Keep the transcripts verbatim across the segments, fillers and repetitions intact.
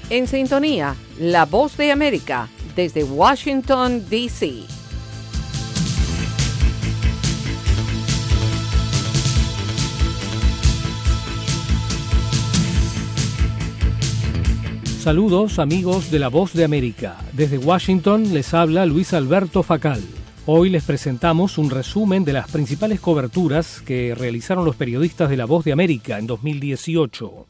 En sintonía, La Voz de América, desde Washington, D C Saludos amigos de La Voz de América. Desde Washington les habla Luis Alberto Facal. Hoy les presentamos un resumen de las principales coberturas que realizaron los periodistas de La Voz de América en dos mil dieciocho.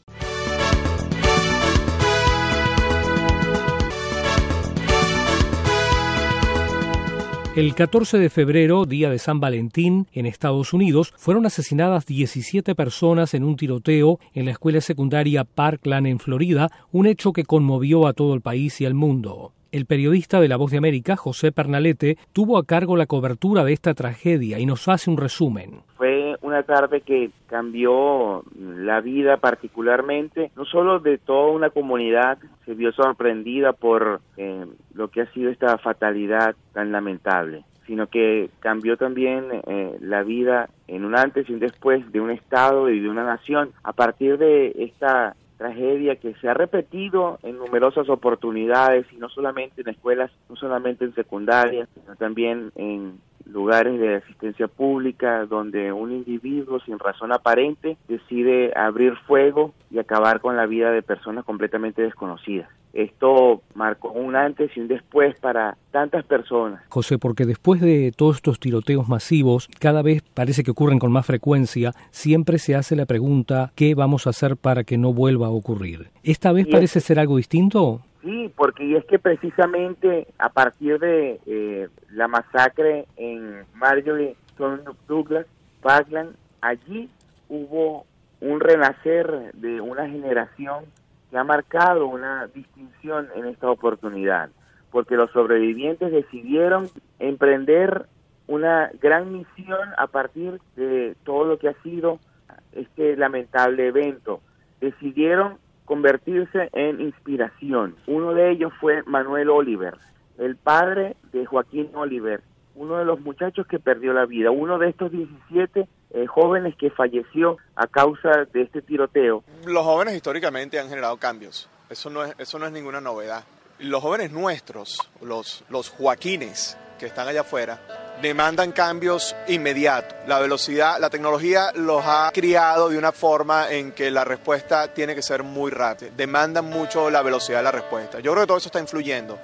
El catorce de febrero, día de San Valentín, en Estados Unidos, fueron asesinadas diecisiete personas en un tiroteo en la escuela secundaria Parkland en Florida, un hecho que conmovió a todo el país y al mundo. El periodista de La Voz de América, José Pernalete, tuvo a cargo la cobertura de esta tragedia y nos hace un resumen. Fue una tarde que cambió la vida particularmente, no solo de toda una comunidad, se vio sorprendida por eh, lo que ha sido esta fatalidad tan lamentable, sino que cambió también eh, la vida en un antes y un después de un estado y de una nación a partir de esta tragedia que se ha repetido en numerosas oportunidades, y no solamente en escuelas, no solamente en secundaria, sino también en lugares de asistencia pública, donde un individuo sin razón aparente decide abrir fuego y acabar con la vida de personas completamente desconocidas. Esto marcó un antes y un después para tantas personas. José, porque después de todos estos tiroteos masivos, cada vez parece que ocurren con más frecuencia, siempre se hace la pregunta, ¿qué vamos a hacer para que no vuelva a ocurrir? ¿Esta vez y parece es... ser algo distinto? Sí, porque es que precisamente a partir de eh, la masacre en Marjory Stoneman Douglas, Parkland, allí hubo un renacer de una generación que ha marcado una distinción en esta oportunidad, porque los sobrevivientes decidieron emprender una gran misión a partir de todo lo que ha sido este lamentable evento. Decidieron convertirse en inspiración. Uno de ellos fue Manuel Oliver, el padre de Joaquín Oliver, uno de los muchachos que perdió la vida, uno de estos diecisiete eh, jóvenes que falleció a causa de este tiroteo. Los jóvenes históricamente han generado cambios, eso no es, eso no es ninguna novedad. Los jóvenes nuestros, los, los Joaquines que están allá afuera, demandan cambios inmediatos. La velocidad, la tecnología los ha criado de una forma en que la respuesta tiene que ser muy rápida. Demandan mucho la velocidad de la respuesta. Yo creo que todo eso está influyendo.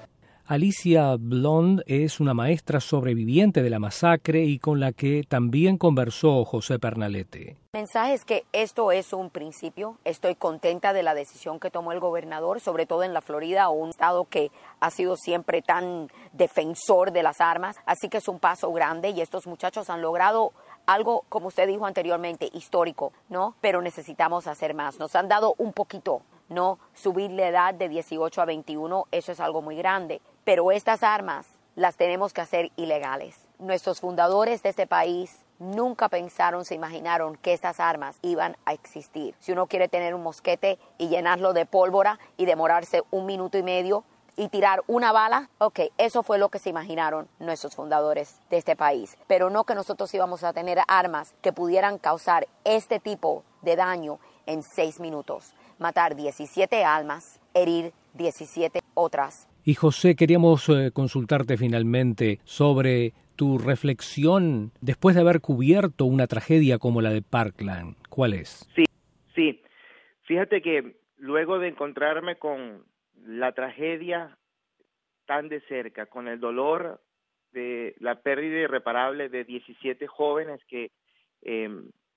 Alicia Blond es una maestra sobreviviente de la masacre y con la que también conversó José Pernalete. El mensaje es que esto es un principio. Estoy contenta de la decisión que tomó el gobernador, sobre todo en la Florida, un estado que ha sido siempre tan defensor de las armas. Así que es un paso grande y estos muchachos han logrado algo, como usted dijo anteriormente, histórico, ¿no? Pero necesitamos hacer más. Nos han dado un poquito, ¿no? Subir la edad de dieciocho a veintiuno, eso es algo muy grande. Pero estas armas las tenemos que hacer ilegales. Nuestros fundadores de este país nunca pensaron, se imaginaron que estas armas iban a existir. Si uno quiere tener un mosquete y llenarlo de pólvora y demorarse un minuto y medio y tirar una bala, ok, eso fue lo que se imaginaron nuestros fundadores de este país. Pero no que nosotros íbamos a tener armas que pudieran causar este tipo de daño en seis minutos. Matar diecisiete almas, herir diecisiete otras. Y José, queríamos eh, consultarte finalmente sobre tu reflexión después de haber cubierto una tragedia como la de Parkland. ¿Cuál es? Sí, sí. Fíjate que luego de encontrarme con la tragedia tan de cerca, con el dolor de la pérdida irreparable de diecisiete jóvenes que eh,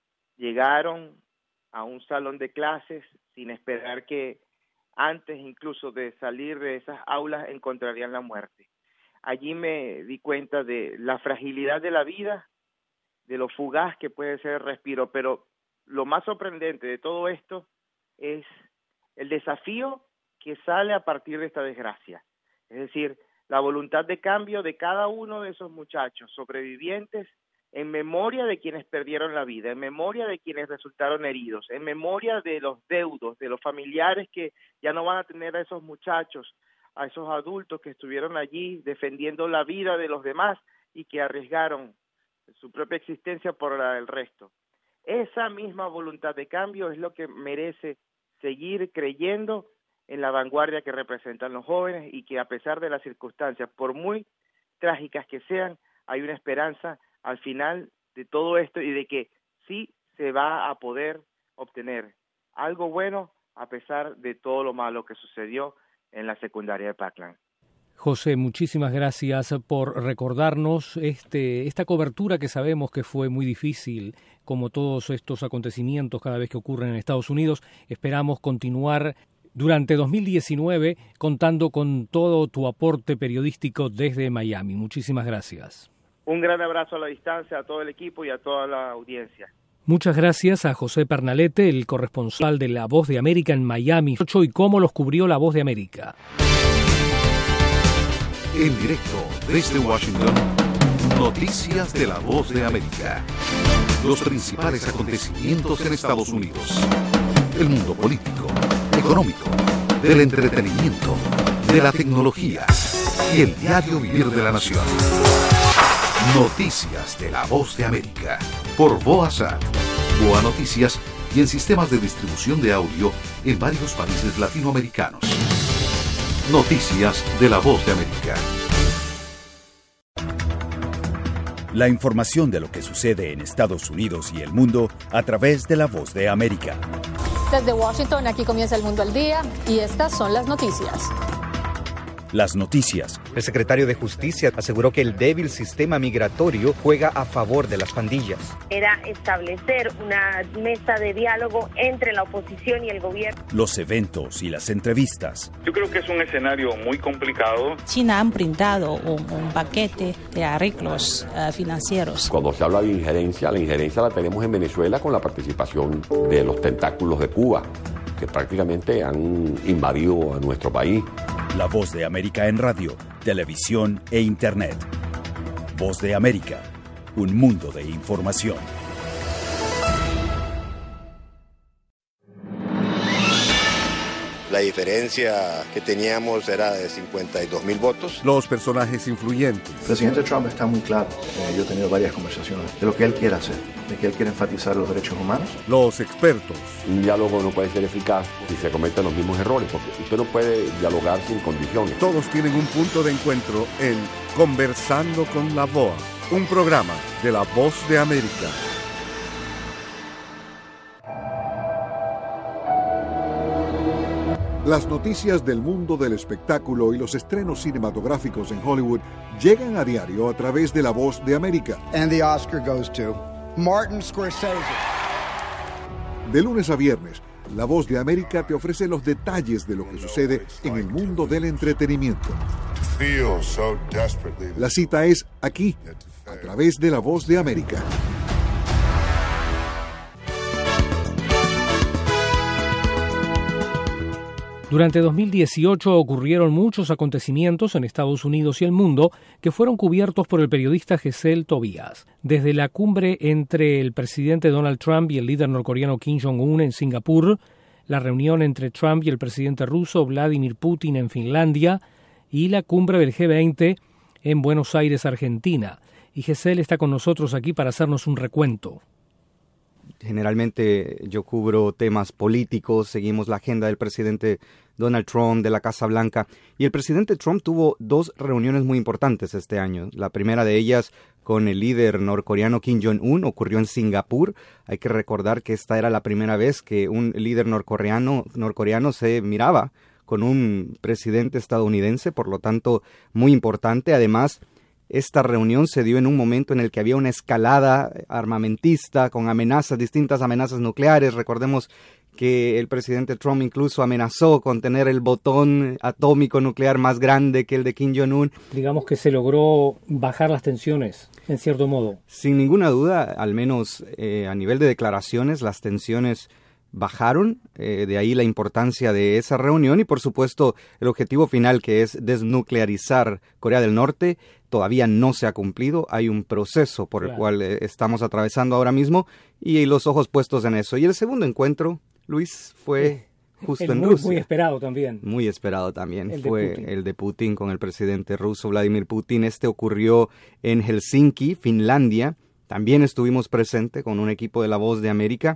llegaron a un salón de clases sin esperar que antes incluso de salir de esas aulas encontrarían la muerte. Allí me di cuenta de la fragilidad de la vida, de lo fugaz que puede ser el respiro, pero lo más sorprendente de todo esto es el desafío que sale a partir de esta desgracia. Es decir, la voluntad de cambio de cada uno de esos muchachos sobrevivientes en memoria de quienes perdieron la vida, en memoria de quienes resultaron heridos, en memoria de los deudos, de los familiares que ya no van a tener a esos muchachos, a esos adultos que estuvieron allí defendiendo la vida de los demás y que arriesgaron su propia existencia por la del resto. Esa misma voluntad de cambio es lo que merece seguir creyendo en la vanguardia que representan los jóvenes y que a pesar de las circunstancias, por muy trágicas que sean, hay una esperanza al final de todo esto y de que sí se va a poder obtener algo bueno a pesar de todo lo malo que sucedió en la secundaria de Parkland. José, muchísimas gracias por recordarnos este, esta cobertura que sabemos que fue muy difícil, como todos estos acontecimientos cada vez que ocurren en Estados Unidos. Esperamos continuar durante dos mil diecinueve contando con todo tu aporte periodístico desde Miami. Muchísimas gracias. Un gran abrazo a la distancia a todo el equipo y a toda la audiencia. Muchas gracias a José Pernalete, el corresponsal de La Voz de América en Miami, y cómo los cubrió La Voz de América. En directo desde Washington, noticias de La Voz de América. Los principales acontecimientos en Estados Unidos. El mundo político, económico, del entretenimiento, de la tecnología y el diario vivir de la nación. Noticias de La Voz de América. Por Voasat, Boa Noticias y en sistemas de distribución de audio en varios países latinoamericanos. Noticias de La Voz de América. La información de lo que sucede en Estados Unidos y el mundo a través de La Voz de América. Desde Washington, aquí comienza El Mundo al Día y estas son las noticias. Las noticias. El secretario de Justicia aseguró que el débil sistema migratorio juega a favor de las pandillas. Era establecer una mesa de diálogo entre la oposición y el gobierno. Los eventos y las entrevistas. Yo creo que es un escenario muy complicado. China han brindado un, un paquete de arreglos uh, financieros. Cuando se habla de injerencia, la injerencia la tenemos en Venezuela con la participación de los tentáculos de Cuba, que prácticamente han invadido a nuestro país. La Voz de América en radio, televisión e internet. Voz de América, un mundo de información. La diferencia que teníamos era de cincuenta y dos mil votos. Los personajes influyentes. El presidente Trump está muy claro. Eh, yo he tenido varias conversaciones de lo que él quiere hacer, de que él quiere enfatizar los derechos humanos. Los expertos. Un diálogo no puede ser eficaz si se cometen los mismos errores, porque usted no puede dialogar sin condiciones. Todos tienen un punto de encuentro en Conversando con la V O A, un programa de La Voz de América. Las noticias del mundo del espectáculo y los estrenos cinematográficos en Hollywood llegan a diario a través de La Voz de América. And the Oscar goes to Martin Scorsese. De lunes a viernes, La Voz de América te ofrece los detalles de lo que sucede en el mundo del entretenimiento. La cita es aquí, a través de La Voz de América. Durante dos mil dieciocho ocurrieron muchos acontecimientos en Estados Unidos y el mundo que fueron cubiertos por el periodista Gesell Tobías. Desde la cumbre entre el presidente Donald Trump y el líder norcoreano Kim Jong-un en Singapur, la reunión entre Trump y el presidente ruso Vladimir Putin en Finlandia y la cumbre del G veinte en Buenos Aires, Argentina. Y Gesell está con nosotros aquí para hacernos un recuento. Generalmente yo cubro temas políticos, seguimos la agenda del presidente Donald Trump, de la Casa Blanca, y el presidente Trump tuvo dos reuniones muy importantes este año. La primera de ellas con el líder norcoreano Kim Jong-un ocurrió en Singapur. Hay que recordar que esta era la primera vez que un líder norcoreano, norcoreano se miraba con un presidente estadounidense, por lo tanto muy importante. Además, esta reunión se dio en un momento en el que había una escalada armamentista con amenazas, distintas amenazas nucleares. Recordemos que el presidente Trump incluso amenazó con tener el botón atómico nuclear más grande que el de Kim Jong-un. Digamos que se logró bajar las tensiones, en cierto modo. Sin ninguna duda, al menos eh, a nivel de declaraciones, las tensiones bajaron, eh, de ahí la importancia de esa reunión y por supuesto el objetivo final, que es desnuclearizar Corea del Norte, todavía no se ha cumplido. Hay un proceso por claro. el cual eh, estamos atravesando ahora mismo y los ojos puestos en eso. Y el segundo encuentro, Luis, fue justo el en muy, Rusia. Muy esperado también. Muy esperado también. El fue de el de Putin con el presidente ruso Vladimir Putin. Este ocurrió en Helsinki, Finlandia. También estuvimos presentes con un equipo de La Voz de América,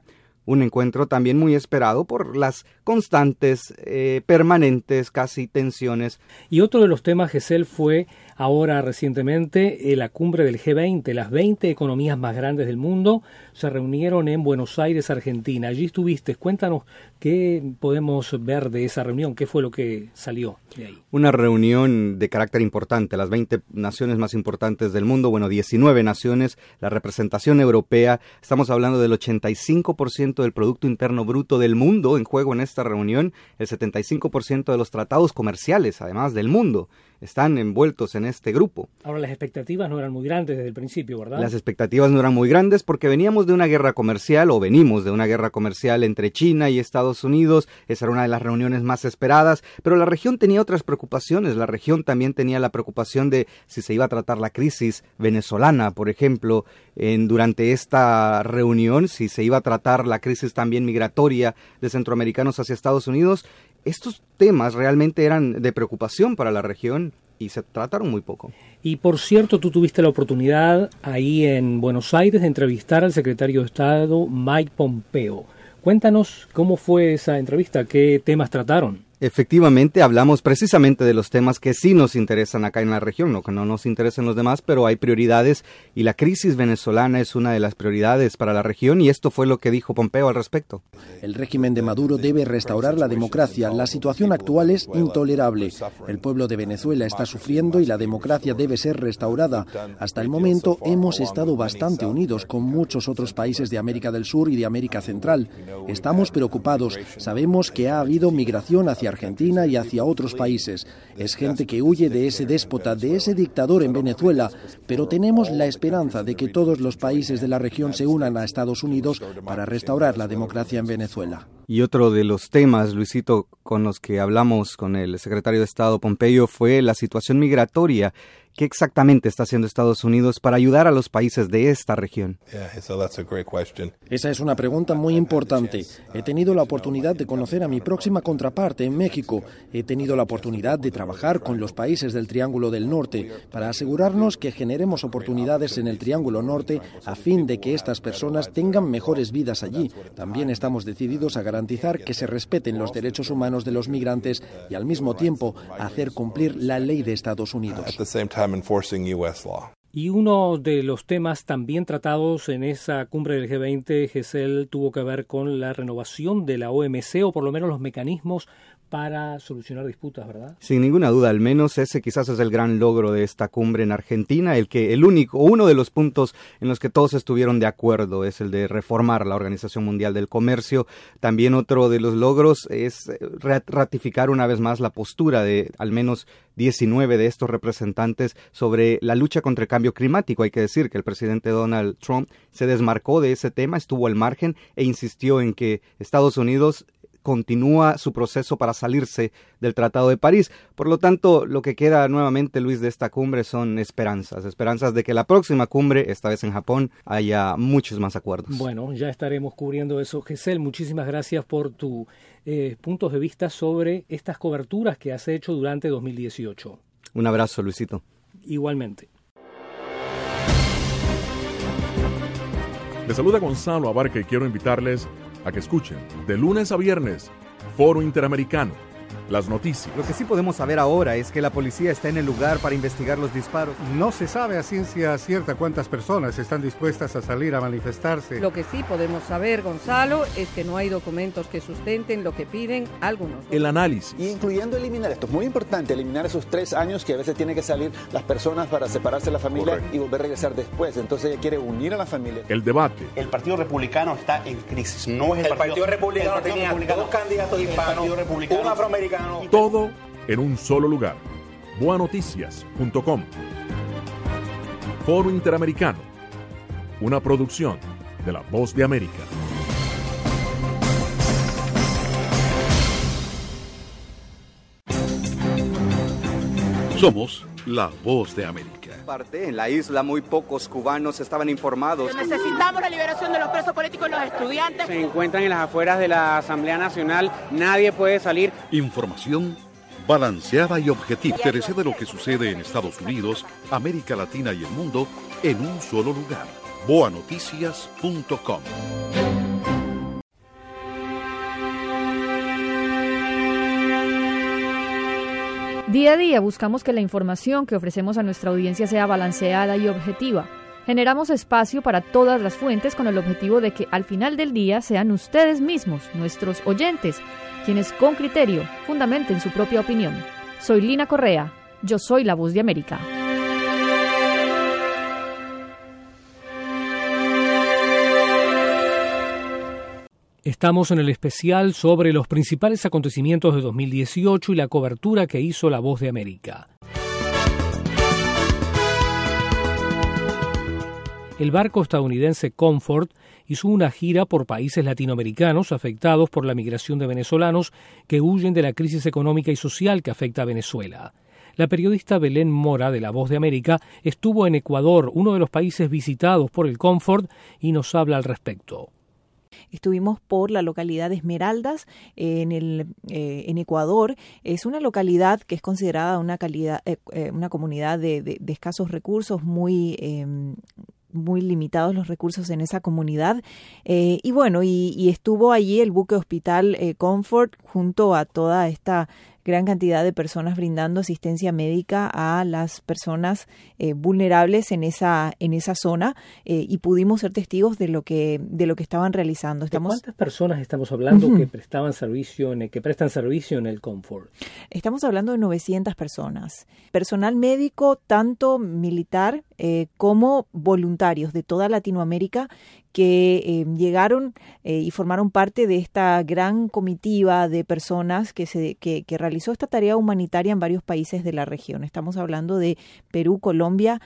Un encuentro también muy esperado por las constantes, eh, permanentes, casi tensiones. Y otro de los temas, Gesell, fue ahora recientemente eh, la cumbre del G veinte. Las veinte economías más grandes del mundo se reunieron en Buenos Aires, Argentina. Allí estuviste. Cuéntanos qué podemos ver de esa reunión, qué fue lo que salió de ahí. Una reunión de carácter importante. Las veinte naciones más importantes del mundo, bueno, diecinueve naciones, la representación europea. Estamos hablando del ochenta y cinco por ciento del Producto Interno Bruto del mundo en juego en esta reunión, el setenta y cinco por ciento de los tratados comerciales, además del mundo, están envueltos en este grupo. Ahora, las expectativas no eran muy grandes desde el principio, ¿verdad? Las expectativas no eran muy grandes porque veníamos de una guerra comercial, o venimos de una guerra comercial entre China y Estados Unidos. Esa era una de las reuniones más esperadas, pero la región tenía otras preocupaciones. La región también tenía la preocupación de si se iba a tratar la crisis venezolana, por ejemplo, en, durante esta reunión, si se iba a tratar la crisis también migratoria de centroamericanos hacia Estados Unidos. Estos temas realmente eran de preocupación para la región y se trataron muy poco. Y por cierto, tú tuviste la oportunidad ahí en Buenos Aires de entrevistar al secretario de Estado Mike Pompeo. Cuéntanos cómo fue esa entrevista, qué temas trataron. Efectivamente, hablamos precisamente de los temas que sí nos interesan acá en la región, no que no nos interesen los demás, pero hay prioridades y la crisis venezolana es una de las prioridades para la región y esto fue lo que dijo Pompeo al respecto. El régimen de Maduro debe restaurar la democracia. La situación actual es intolerable. El pueblo de Venezuela está sufriendo y la democracia debe ser restaurada. Hasta el momento hemos estado bastante unidos con muchos otros países de América del Sur y de América Central. Estamos preocupados. Sabemos que ha habido migración hacia Argentina y hacia otros países. Es gente que huye de ese déspota, de ese dictador en Venezuela, pero tenemos la esperanza de que todos los países de la región se unan a Estados Unidos para restaurar la democracia en Venezuela. Y otro de los temas, Luisito, con los que hablamos con el secretario de Estado Pompeo fue la situación migratoria. ¿Qué exactamente está haciendo Estados Unidos para ayudar a los países de esta región? Esa es una pregunta muy importante. He tenido la oportunidad de conocer a mi próxima contraparte en México. He tenido la oportunidad de trabajar con los países del Triángulo del Norte para asegurarnos que generemos oportunidades en el Triángulo Norte a fin de que estas personas tengan mejores vidas allí. También estamos decididos a garantizar que se respeten los derechos humanos de los migrantes y al mismo tiempo hacer cumplir la ley de Estados Unidos. Y uno de los temas también tratados en esa cumbre del G veinte, Gesell, tuvo que ver con la renovación de la O M C, o por lo menos los mecanismos para solucionar disputas, ¿verdad? Sin ninguna duda, al menos ese quizás es el gran logro de esta cumbre en Argentina, el que el único, uno de los puntos en los que todos estuvieron de acuerdo es el de reformar la Organización Mundial del Comercio. También otro de los logros es ratificar una vez más la postura de al menos diecinueve de estos representantes sobre la lucha contra el cambio climático. Hay que decir que el presidente Donald Trump se desmarcó de ese tema, estuvo al margen e insistió en que Estados Unidos continúa su proceso para salirse del Tratado de París. Por lo tanto, lo que queda nuevamente, Luis, de esta cumbre son esperanzas, esperanzas de que la próxima cumbre, esta vez en Japón, haya muchos más acuerdos. Bueno, ya estaremos cubriendo eso. Gesell, muchísimas gracias por tus eh, puntos de vista sobre estas coberturas que has hecho durante dos mil dieciocho. Un abrazo, Luisito. Igualmente. Les saluda Gonzalo Abarca y quiero invitarles a que escuchen de lunes a viernes Foro Interamericano, las noticias. Lo que sí podemos saber ahora es que la policía está en el lugar para investigar los disparos. No se sabe a ciencia cierta cuántas personas están dispuestas a salir a manifestarse. Lo que sí podemos saber, Gonzalo, es que no hay documentos que sustenten lo que piden algunos. El análisis. Y incluyendo eliminar, esto es muy importante, eliminar esos tres años que a veces tienen que salir las personas para separarse de la familia. Correcto. Y volver a regresar después. Entonces ella quiere unir a la familia. El debate. El Partido Republicano está en crisis. No es el, el Partido, partido Republicano. El Partido tenía Republicano, dos candidatos hispanos, un afroamericano. Todo en un solo lugar. boa noticias punto com. Foro Interamericano, una producción de La Voz de América. Somos La Voz de América. Parte en la isla muy pocos cubanos estaban informados. Necesitamos la liberación de los presos políticos y los estudiantes. Se encuentran en las afueras de la Asamblea Nacional, nadie puede salir. Información balanceada y objetiva. Interese de lo que sucede en Estados Unidos, América Latina y el mundo en un solo lugar. boa noticias punto com. Día a día buscamos que la información que ofrecemos a nuestra audiencia sea balanceada y objetiva. Generamos espacio para todas las fuentes con el objetivo de que al final del día sean ustedes mismos, nuestros oyentes, quienes con criterio fundamenten su propia opinión. Soy Lina Correa, yo soy la Voz de América. Estamos en el especial sobre los principales acontecimientos de dos mil dieciocho y la cobertura que hizo La Voz de América. El barco estadounidense Comfort hizo una gira por países latinoamericanos afectados por la migración de venezolanos que huyen de la crisis económica y social que afecta a Venezuela. La periodista Belén Mora de La Voz de América estuvo en Ecuador, uno de los países visitados por el Comfort, y nos habla al respecto. Estuvimos por la localidad de Esmeraldas, en el eh, en Ecuador. Es una localidad que es considerada una calidad, eh, una comunidad de, de, de escasos recursos, muy eh, muy limitados los recursos en esa comunidad. Eh, y bueno, y, y estuvo allí el buque hospital eh, Comfort junto a toda esta gran cantidad de personas brindando asistencia médica a las personas eh, vulnerables en esa en esa zona eh, y pudimos ser testigos de lo que de lo que estaban realizando. Estamos, ¿de cuántas personas estamos hablando uh-huh. que prestaban servicio en el, que prestan servicio en el Comfort? Estamos hablando de novecientas personas, personal médico tanto militar eh, como voluntarios de toda Latinoamérica que eh, llegaron eh, y formaron parte de esta gran comitiva de personas que se que, que realizó esta tarea humanitaria en varios países de la región. Estamos hablando de Perú, Colombia,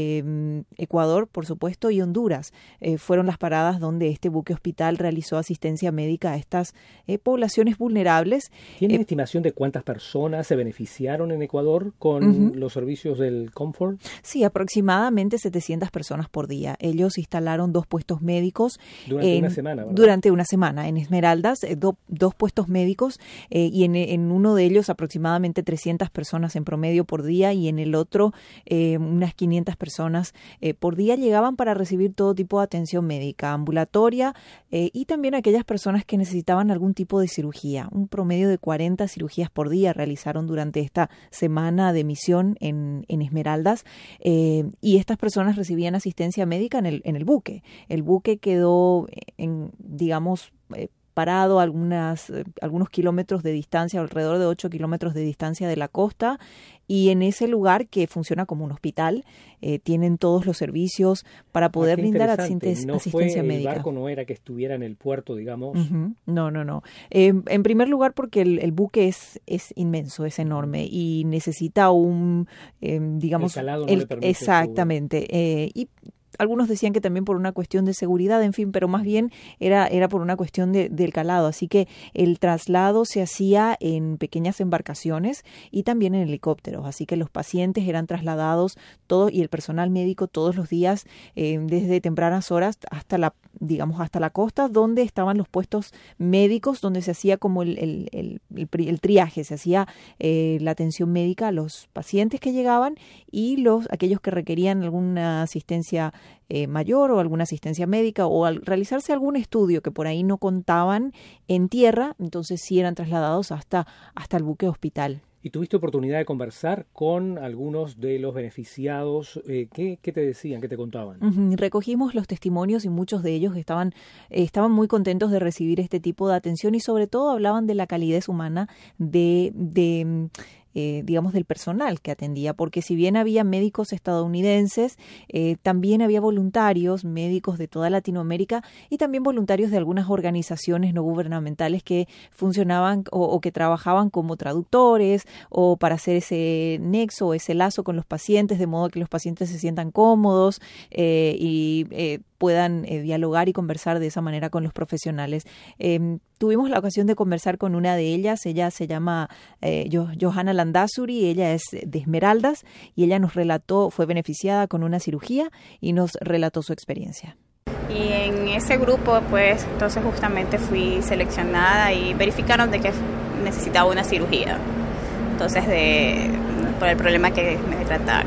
eh, Ecuador, por supuesto, y Honduras. Eh, fueron las paradas donde este buque hospital realizó asistencia médica a estas eh, poblaciones vulnerables. ¿Tienen eh, estimación de cuántas personas se beneficiaron en Ecuador con uh-huh. los servicios del Comfort? Sí, aproximadamente setecientas personas por día. Ellos instalaron dos puestos médicos. Durante en, una semana, ¿verdad? Durante una semana. En Esmeraldas, eh, do, dos puestos médicos eh, y en, en uno de ellos aproximadamente trescientas personas en promedio por día y en el otro eh, unas quinientas personas eh, por día llegaban para recibir todo tipo de atención médica, ambulatoria eh, y también aquellas personas que necesitaban algún tipo de cirugía. Un promedio de cuarenta cirugías por día realizaron durante esta semana de misión en, en Esmeraldas eh, y estas personas recibían asistencia médica en el, en el buque. El buque quedó en, digamos, eh, parado algunas, eh, algunos kilómetros de distancia, alrededor de ocho kilómetros de distancia de la costa, y en ese lugar que funciona como un hospital, eh, tienen todos los servicios para poder ah, brindar asisten- no asistencia fue, médica. El barco no era que estuviera en el puerto, digamos. Uh-huh. No, no, no. Eh, en primer lugar, porque el, el buque es, es inmenso, es enorme y necesita un, eh, digamos, el calado no el, le permite exactamente. Eh, y algunos decían que también por una cuestión de seguridad, en fin, pero más bien era, era por una cuestión de, del calado. Así que el traslado se hacía en pequeñas embarcaciones y también en helicópteros. Así que los pacientes eran trasladados todos y el personal médico todos los días eh, desde tempranas horas hasta la, digamos, hasta la costa, donde estaban los puestos médicos, donde se hacía como el, el, el, el, el triaje, se hacía eh, la atención médica a los pacientes que llegaban y los aquellos que requerían alguna asistencia Eh, mayor o alguna asistencia médica o al realizarse algún estudio que por ahí no contaban en tierra, entonces sí eran trasladados hasta, hasta el buque hospital. ¿Y tuviste oportunidad de conversar con algunos de los beneficiados? Eh, ¿qué, ¿Qué te decían? ¿Qué te contaban? Uh-huh. Recogimos los testimonios y muchos de ellos estaban, eh, estaban muy contentos de recibir este tipo de atención y sobre todo hablaban de la calidez humana de... de Eh, digamos, del personal que atendía, porque si bien había médicos estadounidenses, eh, también había voluntarios, médicos de toda Latinoamérica y también voluntarios de algunas organizaciones no gubernamentales que funcionaban o, o que trabajaban como traductores o para hacer ese nexo o ese lazo con los pacientes, de modo que los pacientes se sientan cómodos eh, y eh, puedan eh, dialogar y conversar de esa manera con los profesionales. Eh, tuvimos la ocasión de conversar con una de ellas, ella se llama eh, Johanna Landazuri, ella es de Esmeraldas y ella nos relató, fue beneficiada con una cirugía y nos relató su experiencia. Y en ese grupo, pues, entonces justamente fui seleccionada y verificaron de que necesitaba una cirugía, entonces de por el problema que me trataron.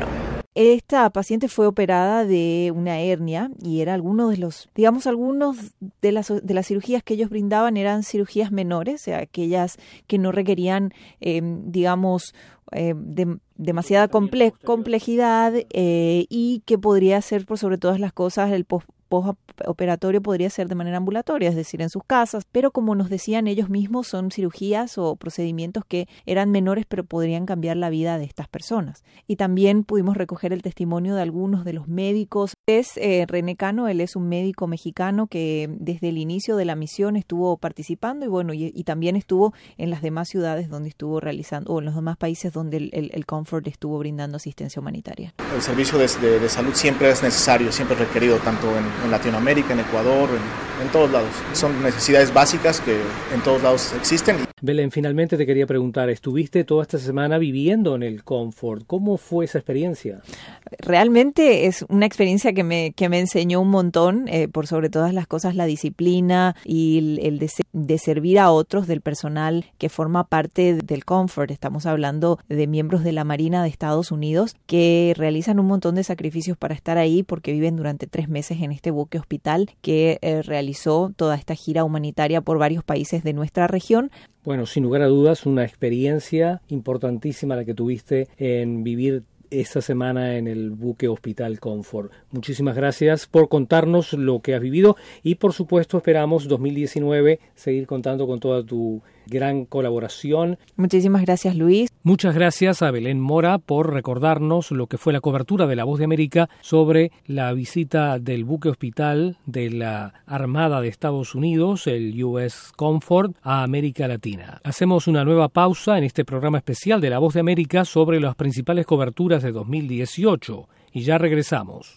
Esta paciente fue operada de una hernia y era alguno de los, digamos, algunos de las, de las cirugías que ellos brindaban eran cirugías menores, o sea, aquellas que no requerían, eh, digamos, eh, de, demasiada comple- complejidad eh, y que podría ser, por sobre todas las cosas, el post postoperatorio podría ser de manera ambulatoria, es decir, en sus casas, pero como nos decían ellos mismos, son cirugías o procedimientos que eran menores, pero podrían cambiar la vida de estas personas. Y también pudimos recoger el testimonio de algunos de los médicos. Es eh, René Cano, él es un médico mexicano que desde el inicio de la misión estuvo participando y bueno, y, y también estuvo en las demás ciudades donde estuvo realizando, o en los demás países donde el, el, el Comfort estuvo brindando asistencia humanitaria. El servicio de, de, de salud siempre es necesario, siempre es requerido, tanto en en Latinoamérica, en Ecuador, en, en todos lados. Son necesidades básicas que en todos lados existen. Belén, finalmente te quería preguntar, estuviste toda esta semana viviendo en el Comfort. ¿Cómo fue esa experiencia? Realmente es una experiencia que me, que me enseñó un montón, eh, por sobre todas las cosas la disciplina y el, el de, de servir a otros del personal que forma parte del Comfort. Estamos hablando de miembros de la Marina de Estados Unidos que realizan un montón de sacrificios para estar ahí porque viven durante tres meses en este buque hospital que eh, realizó toda esta gira humanitaria por varios países de nuestra región. Bueno, sin lugar a dudas, una experiencia importantísima la que tuviste en vivir esta semana en el buque Hospital Comfort. Muchísimas gracias por contarnos lo que has vivido y, por supuesto, esperamos dos mil diecinueve seguir contando con toda tu gran colaboración. Muchísimas gracias, Luis. Muchas gracias a Belén Mora por recordarnos lo que fue la cobertura de La Voz de América sobre la visita del buque hospital de la Armada de Estados Unidos, el U S Comfort, a América Latina. Hacemos una nueva pausa en este programa especial de La Voz de América sobre las principales coberturas de dos mil dieciocho y ya regresamos.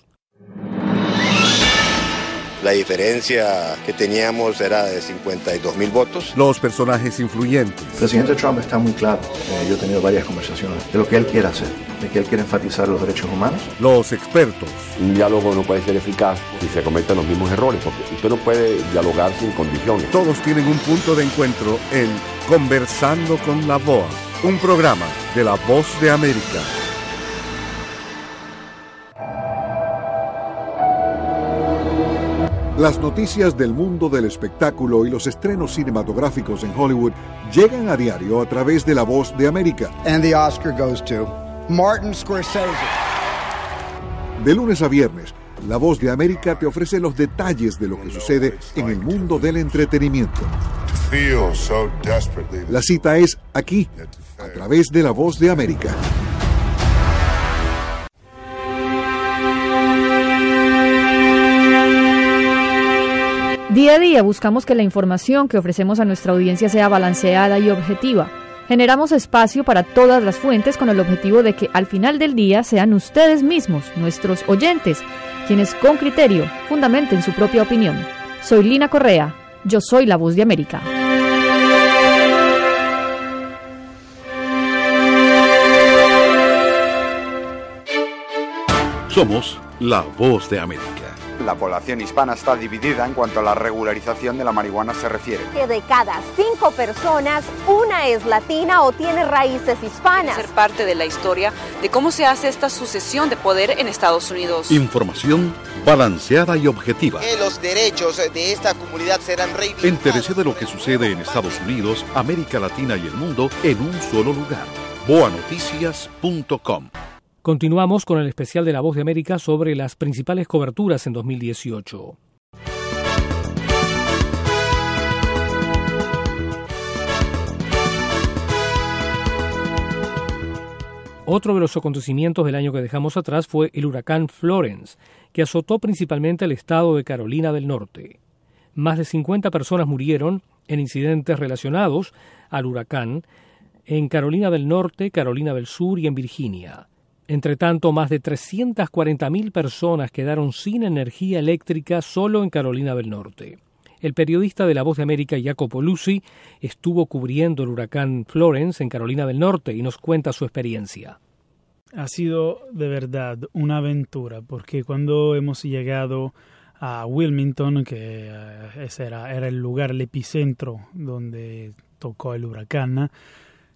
La diferencia que teníamos era de cincuenta y dos mil votos. Los personajes influyentes. El presidente Trump está muy claro. Eh, yo he tenido varias conversaciones de lo que él quiere hacer, de que él quiere enfatizar los derechos humanos. Los expertos. Un diálogo no puede ser eficaz si se cometen los mismos errores, porque usted no puede dialogar sin condiciones. Todos tienen un punto de encuentro en Conversando con la V O A, un programa de La Voz de América. Las noticias del mundo del espectáculo y los estrenos cinematográficos en Hollywood llegan a diario a través de La Voz de América. And the Oscar goes to Martin Scorsese. De lunes a viernes, La Voz de América te ofrece los detalles de lo que sucede en el mundo del entretenimiento. La cita es aquí, a través de La Voz de América. Día a día buscamos que la información que ofrecemos a nuestra audiencia sea balanceada y objetiva. Generamos espacio para todas las fuentes con el objetivo de que al final del día sean ustedes mismos, nuestros oyentes, quienes con criterio fundamenten su propia opinión. Soy Lina Correa, yo soy La Voz de América. Somos La Voz de América. La población hispana está dividida en cuanto a la regularización de la marihuana se refiere. Que de cada cinco personas, una es latina o tiene raíces hispanas. Ser parte de la historia de cómo se hace esta sucesión de poder en Estados Unidos. Información balanceada y objetiva. Que los derechos de esta comunidad serán reivindicados. Entérese de lo que sucede en Estados Unidos, América Latina y el mundo en un solo lugar. boa noticias punto com. Continuamos con el especial de La Voz de América sobre las principales coberturas en dos mil dieciocho. Otro de los acontecimientos del año que dejamos atrás fue el huracán Florence, que azotó principalmente el estado de Carolina del Norte. Más de cincuenta personas murieron en incidentes relacionados al huracán en Carolina del Norte, Carolina del Sur y en Virginia. Entre tanto, más de trescientas cuarenta mil personas quedaron sin energía eléctrica solo en Carolina del Norte. El periodista de La Voz de América, Jacopo Luzzi, estuvo cubriendo el huracán Florence en Carolina del Norte y nos cuenta su experiencia. Ha sido de verdad una aventura, porque cuando hemos llegado a Wilmington, que ese era, era el lugar, el epicentro donde tocó el huracán,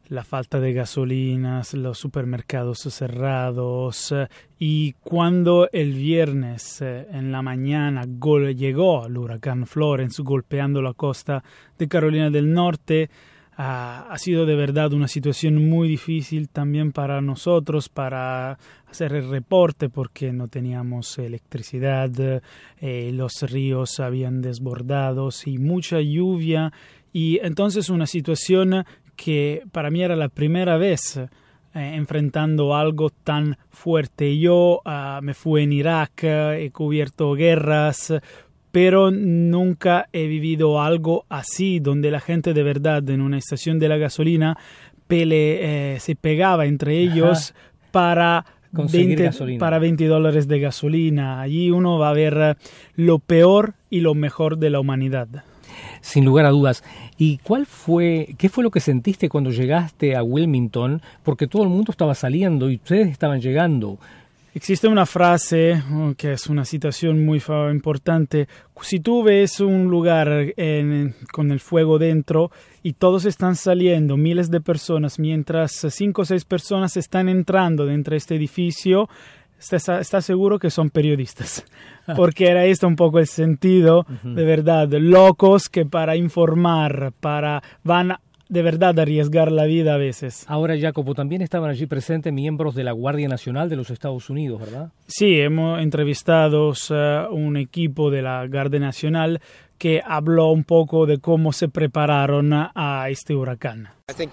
la falta de gasolinas, los supermercados cerrados. Y cuando el viernes eh, en la mañana gol- llegó el huracán Florence golpeando la costa de Carolina del Norte, Uh, ha sido de verdad una situación muy difícil también para nosotros para hacer el reporte porque no teníamos electricidad, eh, los ríos habían desbordado y mucha lluvia, y entonces una situación que para mí era la primera vez eh, enfrentando algo tan fuerte. Yo uh, me fui en Irak, he cubierto guerras, pero nunca he vivido algo así, donde la gente de verdad en una estación de la gasolina pele, eh, se pegaba entre ellos Ajá. para veinte, para veinte dólares de gasolina. Allí uno va a ver lo peor y lo mejor de la humanidad. Sin lugar a dudas. ¿Y cuál fue, qué fue lo que sentiste cuando llegaste a Wilmington? Porque todo el mundo estaba saliendo y ustedes estaban llegando. Existe una frase que es una citación muy importante. Si tú ves un lugar en, con el fuego dentro y todos están saliendo, miles de personas, mientras cinco o seis personas están entrando dentro de este edificio, está, está seguro que son periodistas. Porque era esto un poco el sentido, uh-huh. de verdad, locos que para informar, para van a de verdad arriesgar la vida a veces. Ahora, Jacopo, también estaban allí presentes miembros de la Guardia Nacional de los Estados Unidos, ¿verdad? Sí, hemos entrevistado uh, un equipo de la Guardia Nacional que habló un poco de cómo se prepararon a este huracán.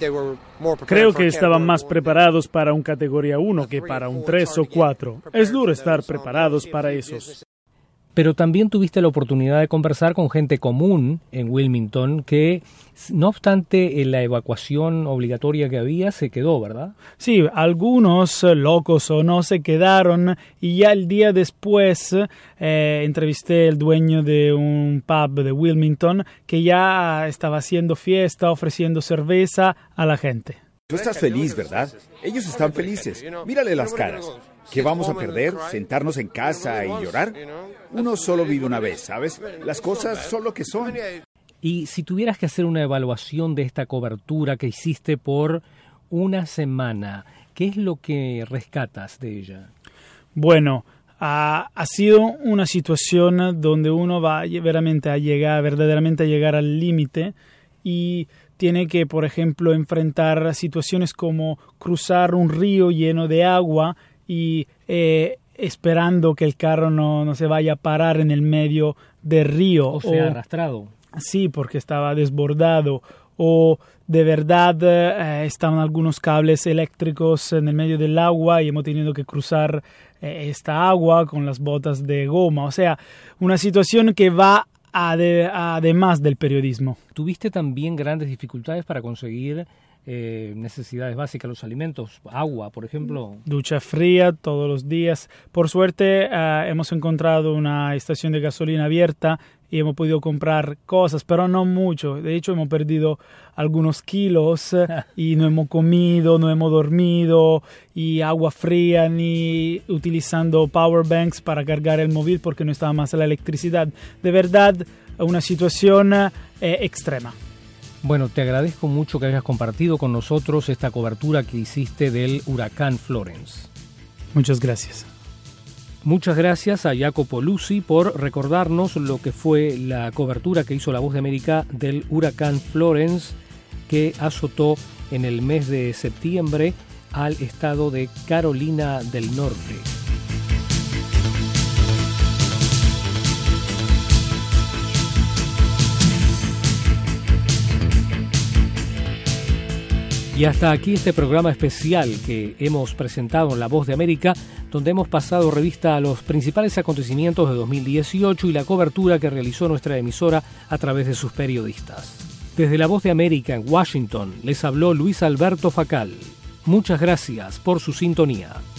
Creo que estaban más preparados para un categoría uno que para un tres o cuatro. Es duro estar preparados para esos. Pero también tuviste la oportunidad de conversar con gente común en Wilmington que, no obstante la evacuación obligatoria que había, se quedó, ¿verdad? Sí, algunos, locos o no, se quedaron, y ya el día después eh, entrevisté al dueño de un pub de Wilmington que ya estaba haciendo fiesta, ofreciendo cerveza a la gente. Tú estás feliz, ¿verdad? Ellos están felices. Mírale las caras. ¿Qué vamos a perder? ¿Sentarnos en casa y llorar? Uno solo vive una vez, ¿sabes? Las cosas son lo que son. Y si tuvieras que hacer una evaluación de esta cobertura que hiciste por una semana, ¿qué es lo que rescatas de ella? Bueno, ha, ha sido una situación donde uno va verdaderamente a llegar, verdaderamente a llegar al límite y tiene que, por ejemplo, enfrentar situaciones como cruzar un río lleno de agua y eh, esperando que el carro no, no se vaya a parar en el medio del río. O sea, o, arrastrado. Sí, porque estaba desbordado. O de verdad eh, estaban algunos cables eléctricos en el medio del agua y hemos tenido que cruzar eh, esta agua con las botas de goma. O sea, una situación que va ade- además del periodismo. ¿Tuviste también grandes dificultades para conseguir Eh, necesidades básicas, los alimentos, agua, por ejemplo? Ducha fría todos los días. Por suerte uh, hemos encontrado una estación de gasolina abierta y hemos podido comprar cosas, pero no mucho. De hecho, hemos perdido algunos kilos y no hemos comido, no hemos dormido, y agua fría, ni utilizando power banks para cargar el móvil porque no estaba más la electricidad. De verdad, una situación eh, extrema. Bueno, te agradezco mucho que hayas compartido con nosotros esta cobertura que hiciste del huracán Florence. Muchas gracias. Muchas gracias a Jacopo Lusi por recordarnos lo que fue la cobertura que hizo La Voz de América del huracán Florence, que azotó en el mes de septiembre al estado de Carolina del Norte. Y hasta aquí este programa especial que hemos presentado en La Voz de América, donde hemos pasado revista a los principales acontecimientos de dos mil dieciocho y la cobertura que realizó nuestra emisora a través de sus periodistas. Desde La Voz de América en Washington les habló Luis Alberto Facal. Muchas gracias por su sintonía.